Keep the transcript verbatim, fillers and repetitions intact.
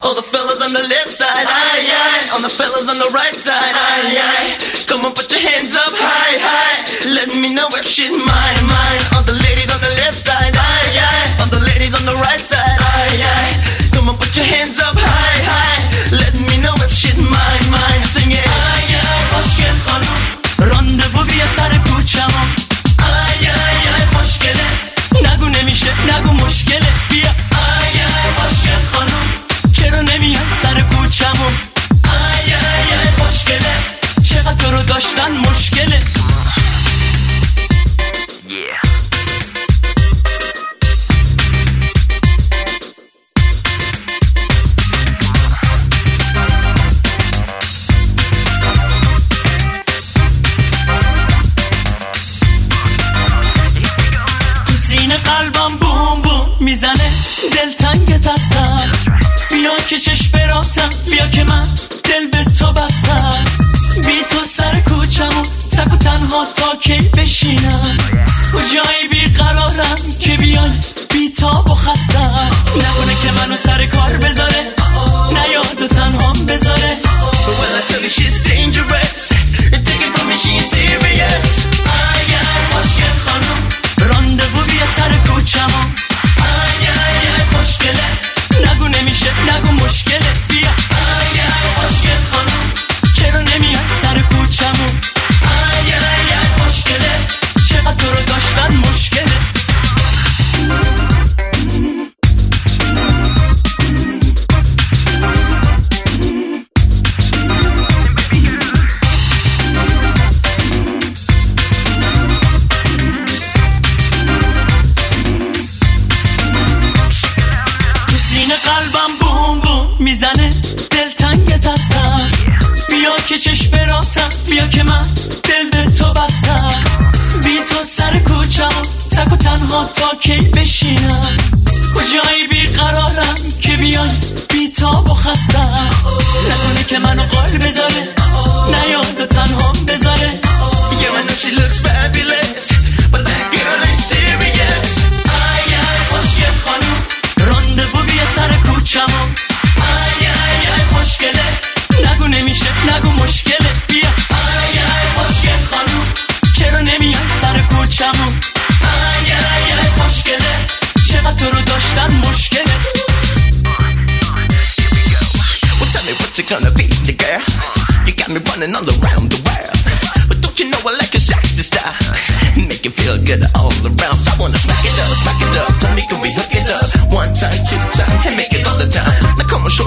All the fellas on the left side, aye, aye. On the fellas on the right side, aye, aye. Come on, put your hands up high, high. Let me know if shit mine, mine. All the ladies on the left side, aye, aye. All the ladies on the right side, aye, aye. Come on, put your hands up high, high. Let me know if shit mine, mine. Sing it. Aye, aye, خوشگل خانم راندوو بیا سر کوچمون. Aye, aye, aye, خوشگله. نگو نمیشه نگو مشکله. بیا Aye, aye, خوشگل خانم چرا نمیای سر کوچمون. Aye, aye, aye, خوشگله. چقدر تو رو داشتن مشکله. Yeah. قلبم بوم بوم میزنه دلتنگت هستم. بیا که چشم براتم بیا که من دل به تو بستم. بی تو سر کوچمون تک و تنها تا کی بشینم. کجایی بیقرارم که بیای بی تاب و خستم. نکنه که منو سر کار بذاره نه یاد و تنهام بذاره. Well I tell you she's dangerous. Take it from me she is serious. Aye aye خوشگل خانم راندوو بیا سر کوچمون. Aye aye aye خوشگله. نگو نمیشه نگو مشکله. بیا Aye aye خوشگل خانم چرا نمیای سر کوچمون. Aye aye aye خوشگله. چقدر تو رو داشتن مشکله. قلبم بوم بوم میزنه دلتنگت هستم. بیا که چشم براتم بیا که من دل به تو بستم. بی تو سر کوچم تک و تنها تا کی بشینم. کجایی بیقرارم که بیای بی تاب و خستم. نکنه که منو قال بذاره نه یاد و تنهام بذاره. Yeah I know she looks fabulous but that girl ain't serious. Aye aye خوشگل خانم راندوو بیا سر کوچمون. Aye aye aye خوشگله. نگو نمیشه نگو مشکله. بیا Aye aye خوشگل خانم چرا نمیای سر کوچمون. Aye aye aye خوشگله. چقدر تو رو داشتن مشکله. Well tell me what's it gonna be, the girl? You got me running all around the world. But don't you know I like a sexy style? Make you feel good all around. I wanna smack it up, smack it up. Tell me can we hook it up? One time, two time, and make it all the time. Now come on,